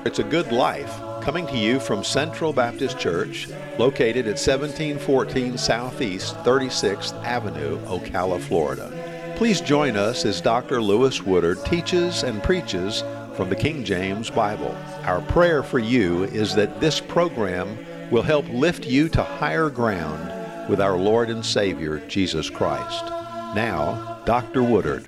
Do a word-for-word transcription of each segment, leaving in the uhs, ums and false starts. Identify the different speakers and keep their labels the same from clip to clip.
Speaker 1: It's a Good Life, coming to you from Central Baptist Church, located at seventeen fourteen Southeast thirty-sixth Avenue, Ocala, Florida. Please join us as Doctor Lewis Woodard teaches and preaches from the King James Bible. Our prayer for you is that this program will help lift you to higher ground with our Lord and Savior, Jesus Christ. Now, Doctor Woodard.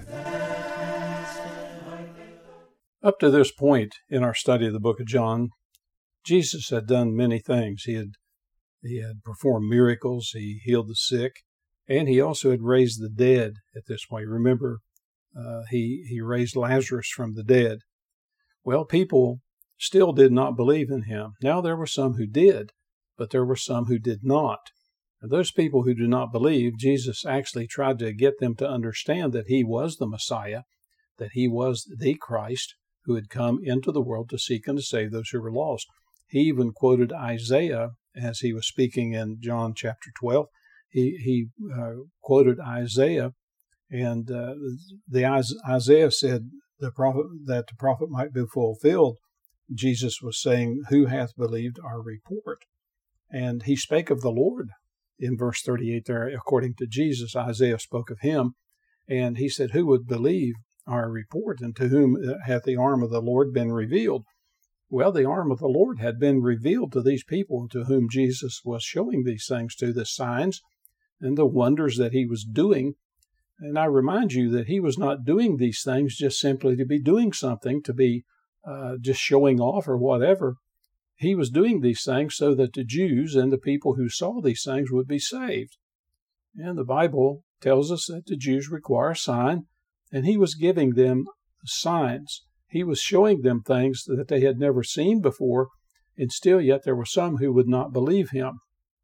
Speaker 2: Up to this point in our study of the book of John, Jesus had done many things. He had he had performed miracles, he healed the sick, and he also had raised the dead at this point. Remember, uh, he, he raised Lazarus from the dead. Well, people still did not believe in him. Now there were some who did, but there were some who did not. And those people who do not believe, Jesus actually tried to get them to understand that he was the Messiah, that he was the Christ, who had come into the world to seek and to save those who were lost. He even quoted Isaiah as he was speaking in John chapter twelve. He he uh, quoted Isaiah, and uh, the Isaiah said the prophet that the prophet might be fulfilled. Jesus was saying, "Who hath believed our report?" And he spake of the Lord in verse thirty-eight there. According to Jesus, Isaiah spoke of him, and he said, "Who would believe our report, and to whom hath the arm of the Lord been revealed?" Well, the arm of the Lord had been revealed to these people to whom Jesus was showing these things to, the signs and the wonders that he was doing. And I remind you that he was not doing these things just simply to be doing something, to be uh, just showing off or whatever. He was doing these things so that the Jews and the people who saw these things would be saved. And the Bible tells us that the Jews require a sign, and he was giving them signs. He was showing them things that they had never seen before, and still yet there were some who would not believe him.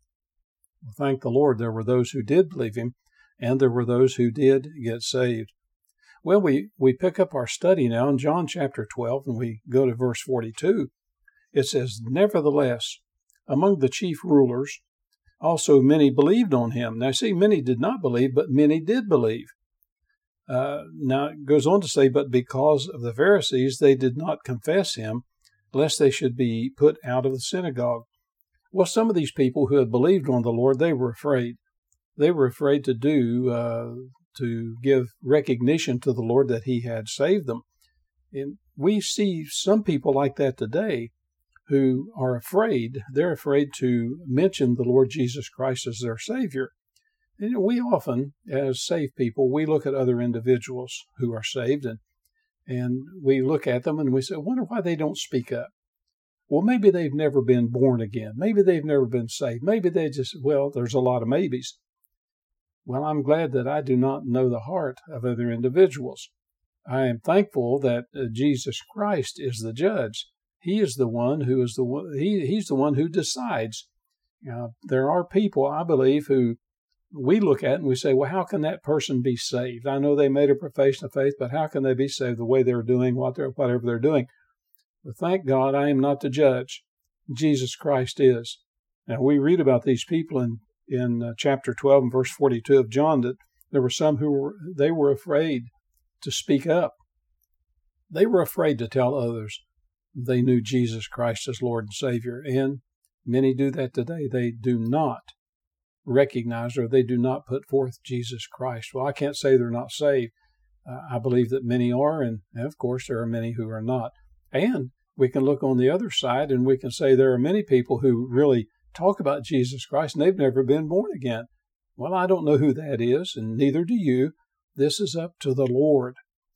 Speaker 2: Well, thank the Lord, there were those who did believe him, and there were those who did get saved. Well, we, we pick up our study now in John chapter twelve, and we go to verse forty-two. It says, "Nevertheless, among the chief rulers also many believed on him." Now, see, many did not believe, but many did believe. Uh, now, it goes on to say, "But because of the Pharisees, they did not confess him, lest they should be put out of the synagogue." Well, some of these people who had believed on the Lord, they were afraid. They were afraid to do, uh, to give recognition to the Lord that he had saved them. And we see some people like that today who are afraid. They're afraid to mention the Lord Jesus Christ as their Savior. And we often, as saved people, we look at other individuals who are saved, and and we look at them and we say, "I wonder why they don't speak up." Well, maybe they've never been born again. Maybe they've never been saved. Maybe they just, well, there's a lot of maybes. Well, I'm glad that I do not know the heart of other individuals. I am thankful that uh, Jesus Christ is the judge. He is the one who is the one, he, he's the one who decides. Uh, there are people, I believe, who we look at and we say, well, how can that person be saved? I know they made a profession of faith, but how can they be saved the way they're doing what they're, whatever they're doing? But thank God I am not the judge. Jesus Christ is. Now, we read about these people in, in uh, chapter twelve and verse forty-two of John, that there were some who were, they were afraid to speak up. They were afraid to tell others they knew Jesus Christ as Lord and Savior. And many do that today. They do not recognize, or they do not put forth Jesus Christ. Well, I can't say they're not saved. Uh, I believe that many are, and, and of course there are many who are not. And we can look on the other side and we can say there are many people who really talk about Jesus Christ and they've never been born again. Well, I don't know who that is, and neither do you. This is up to the Lord.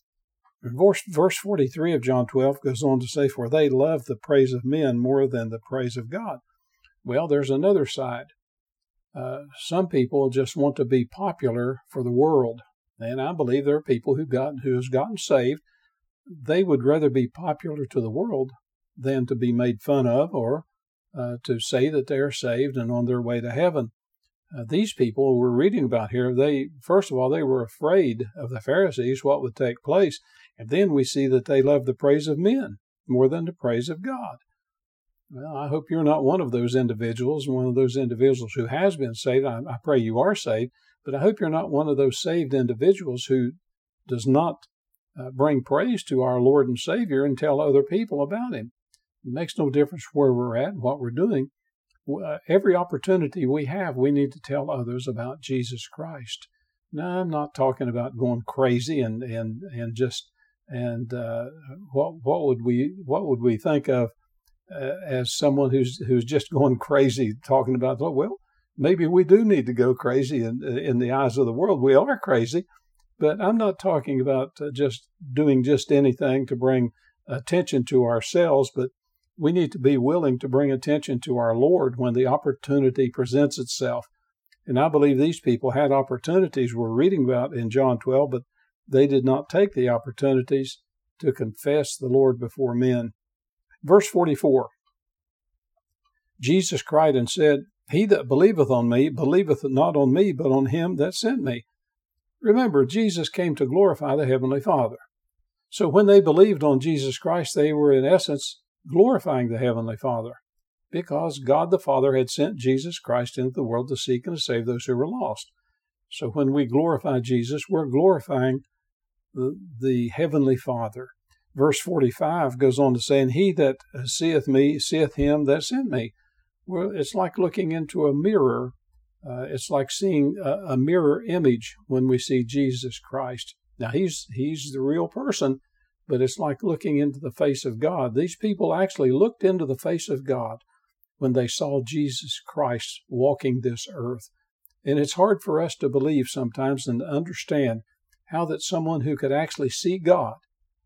Speaker 2: Verse, verse forty-three of John twelve goes on to say, "For they love the praise of men more than the praise of God." Well, there's another side. Uh, some people just want to be popular for the world, and I believe there are people who got who has gotten saved. They would rather be popular to the world than to be made fun of, or uh, to say that they are saved and on their way to heaven. Uh, these people we're reading about here, they first of all they were afraid of the Pharisees, what would take place, and then we see that they love the praise of men more than the praise of God. Well, I hope you're not one of those individuals, one of those individuals who has been saved. I, I pray you are saved, but I hope you're not one of those saved individuals who does not uh, bring praise to our Lord and Savior and tell other people about Him. It makes no difference where we're at and what we're doing. Uh, every opportunity we have, we need to tell others about Jesus Christ. Now, I'm not talking about going crazy and and and just and uh, what what would we what would we think of uh, as someone who's who's just going crazy talking about, well, maybe we do need to go crazy in in the eyes of the world. We are crazy, but I'm not talking about uh, just doing just anything to bring attention to ourselves, but we need to be willing to bring attention to our Lord when the opportunity presents itself. And I believe these people had opportunities we're reading about in John twelve, but they did not take the opportunities to confess the Lord before men. Verse forty-four, Jesus cried and said, He that believeth on me, believeth not on me, but on him that sent me. Remember, Jesus came to glorify the Heavenly Father. So when they believed on Jesus Christ, they were in essence glorifying the Heavenly Father, because God the Father had sent Jesus Christ into the world to seek and to save those who were lost. So when we glorify Jesus, we're glorifying the, the Heavenly Father. Verse forty-five goes on to say, And he that seeth me, seeth him that sent me. Well, it's like looking into a mirror. Uh, it's like seeing a, a mirror image when we see Jesus Christ. Now, he's he's the real person, but it's like looking into the face of God. These people actually looked into the face of God when they saw Jesus Christ walking this earth. And it's hard for us to believe sometimes and to understand how that someone who could actually see God,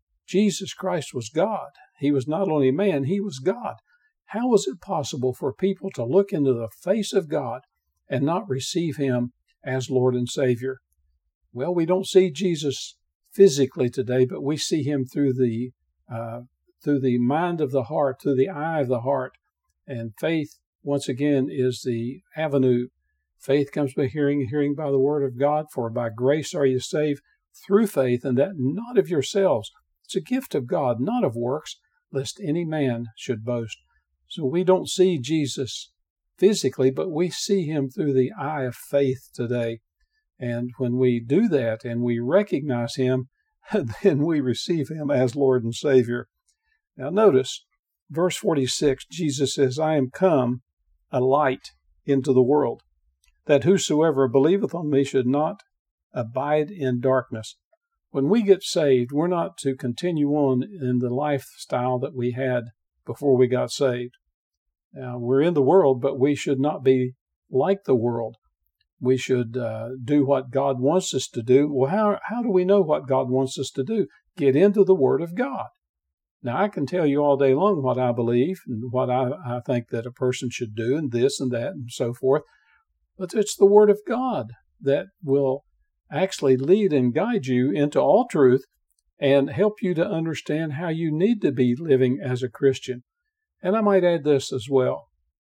Speaker 2: Jesus Christ was God. He was not only man, he was God. How was it possible for people to look into the face of God and not receive him as Lord and Savior? Well, we don't see Jesus physically today, but we see him through the uh, through the mind of the heart, through the eye of the heart. And faith, once again, is the avenue. Faith comes by hearing, hearing by the word of God. For by grace are you saved through faith, and that not of yourselves. It's a gift of God, not of works, lest any man should boast. So we don't see Jesus physically, but we see him through the eye of faith today. And when we do that and we recognize him, then we receive him as Lord and Savior. Now notice, verse forty-six, Jesus says, I am come a light into the world, that whosoever believeth on me should not abide in darkness. When we get saved, we're not to continue on in the lifestyle that we had before we got saved. Now, we're in the world, but we should not be like the world. We should uh, do what God wants us to do. Well, how, how do we know what God wants us to do? Get into the Word of God. Now, I can tell you all day long what I believe and what I, I think that a person should do and this and that and so forth. But it's the Word of God that will actually lead and guide you into all truth and help you to understand how you need to be living as a Christian. And I might add this as well.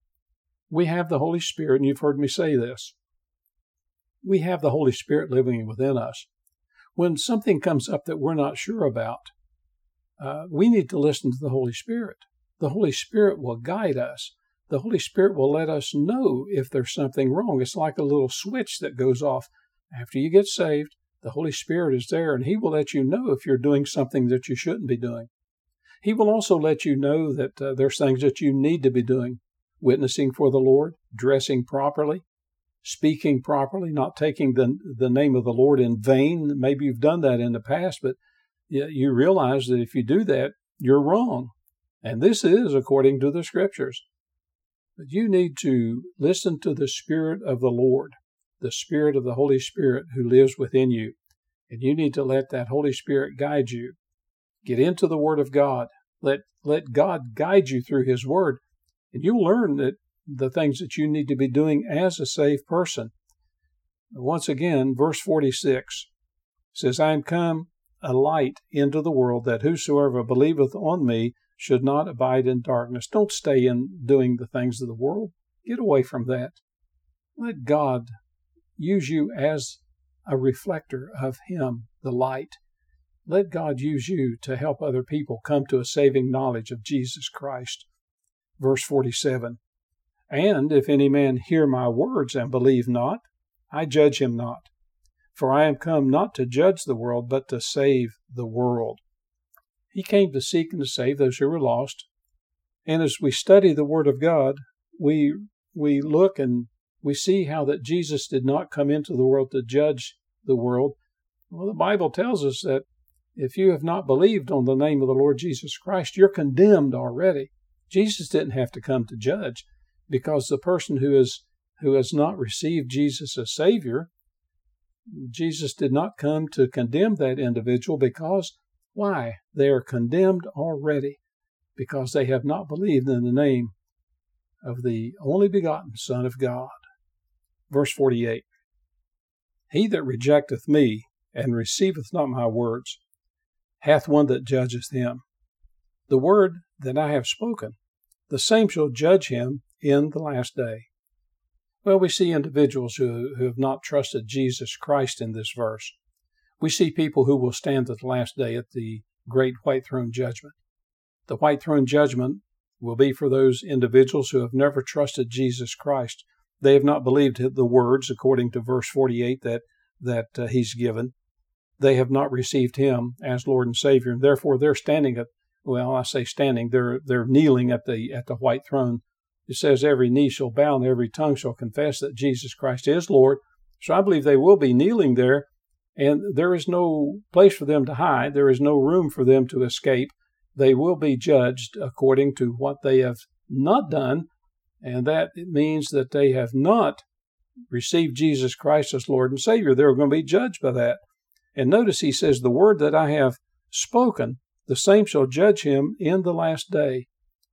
Speaker 2: We have the Holy Spirit, and you've heard me say this. We have the Holy Spirit living within us. When something comes up that we're not sure about, uh, we need to listen to the Holy Spirit. The Holy Spirit will guide us. The Holy Spirit will let us know if there's something wrong. It's like a little switch that goes off. After you get saved, the Holy Spirit is there, and he will let you know if you're doing something that you shouldn't be doing. He will also let you know that uh, there's things that you need to be doing. Witnessing for the Lord, dressing properly, speaking properly, not taking the, the name of the Lord in vain. Maybe you've done that in the past, but you realize that if you do that, you're wrong. And this is according to the Scriptures. But you need to listen to the Spirit of the Lord, the Spirit of the Holy Spirit who lives within you. And you need to let that Holy Spirit guide you. Get into the Word of God. Let, let God guide you through His Word. And you'll learn that the things that you need to be doing as a saved person. Once again, verse forty-six says, I am come a light into the world, that whosoever believeth on me should not abide in darkness. Don't stay in doing the things of the world. Get away from that. Let God use you as a reflector of Him, the light. Let God use you to help other people come to a saving knowledge of Jesus Christ. Verse forty-seven, And if any man hear my words and believe not, I judge him not. For I am come not to judge the world, but to save the world. He came to seek and to save those who were lost. And as we study the Word of God, we we look and we see how that Jesus did not come into the world to judge the world. Well, the Bible tells us that if you have not believed on the name of the Lord Jesus Christ, you're condemned already. Jesus didn't have to come to judge, because the person who is who has not received Jesus as Savior, Jesus did not come to condemn that individual, because why? They are condemned already, because they have not believed in the name of the only begotten Son of God. Verse forty-eight, He that rejecteth me, and receiveth not my words, hath one that judgeth him. The word that I have spoken, the same shall judge him in the last day. Well, we see individuals who, who have not trusted Jesus Christ in this verse. We see people who will stand at the last day at the great white throne judgment. The white throne judgment will be for those individuals who have never trusted Jesus Christ. They have not believed the words, according to verse forty-eight, that, that uh, he's given. They have not received him as Lord and Savior, and therefore they're standing at, well, I say standing, they're they're kneeling at the at the white throne. It says every knee shall bow and every tongue shall confess that Jesus Christ is Lord. So I believe they will be kneeling there, and there is no place for them to hide. There is no room for them to escape. They will be judged according to what they have not done, and that means that they have not received Jesus Christ as Lord and Savior. They're going to be judged by that. And notice he says, the word that I have spoken, the same shall judge him in the last day.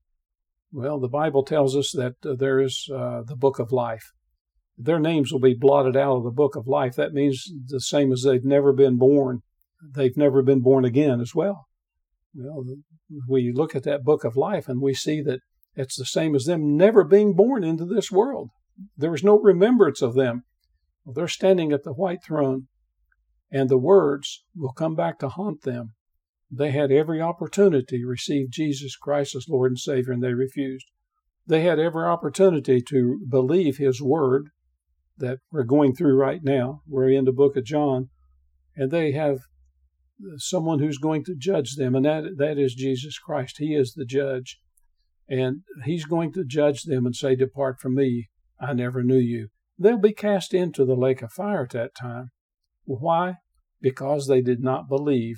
Speaker 2: Well, the Bible tells us that uh, there is uh, the book of life. Their names will be blotted out of the book of life. That means the same as they've never been born. They've never been born again as well. Well, we look at that book of life and we see that it's the same as them never being born into this world. There is no remembrance of them. Well, they're standing at the white throne, and the words will come back to haunt them. They had every opportunity to receive Jesus Christ as Lord and Savior, and they refused. They had every opportunity to believe his word that we're going through right now. We're in the book of John, and they have someone who's going to judge them, and that that is Jesus Christ. He is the judge, and he's going to judge them and say, "Depart from me, I never knew you." They'll be cast into the lake of fire at that time. Why? Because they did not believe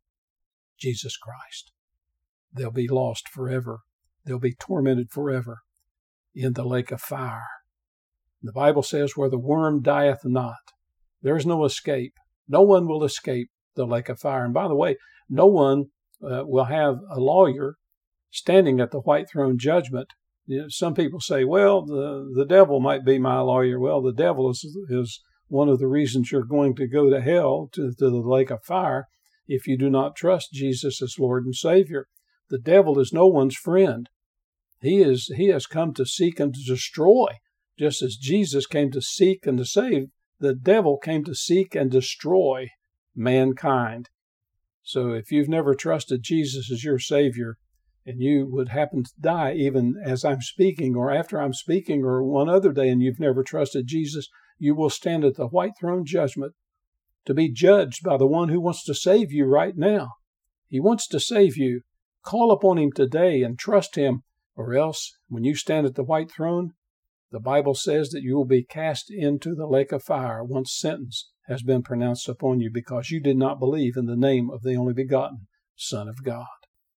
Speaker 2: Jesus Christ. They'll be lost forever. They'll be tormented forever in the lake of fire. The Bible says, where the worm dieth not, there is no escape. No one will escape the lake of fire. And by the way, no one uh, will have a lawyer standing at the white throne judgment. You know, some people say, well, the, the devil might be my lawyer. Well, the devil is, is one of the reasons you're going to go to hell, to, to the lake of fire, if you do not trust Jesus as Lord and Savior. The devil is no one's friend. He is he has come to seek and to destroy. Just as Jesus came to seek and to save, the devil came to seek and destroy mankind. So if you've never trusted Jesus as your Savior, and you would happen to die even as I'm speaking or after I'm speaking or one other day, and you've never trusted Jesus, you will stand at the white throne judgment to be judged by the one who wants to save you right now. He wants to save you. Call upon him today and trust him, or else when you stand at the white throne, the Bible says that you will be cast into the lake of fire once sentence has been pronounced upon you, because you did not believe in the name of the only begotten Son of God.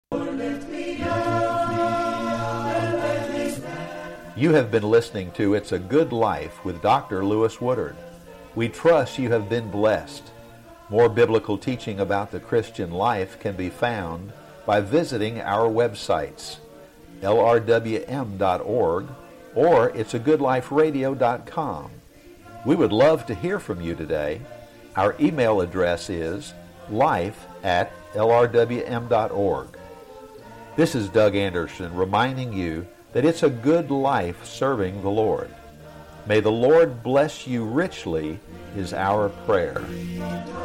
Speaker 1: You have been listening to It's a Good Life with Doctor Lewis Woodard. We trust you have been blessed. More biblical teaching about the Christian life can be found by visiting our websites, L R W M dot org or it's a good life radio dot com. We would love to hear from you today. Our email address is life at L R W M dot org. This is Doug Anderson reminding you that it's a good life serving the Lord. May the Lord bless you richly is our prayer.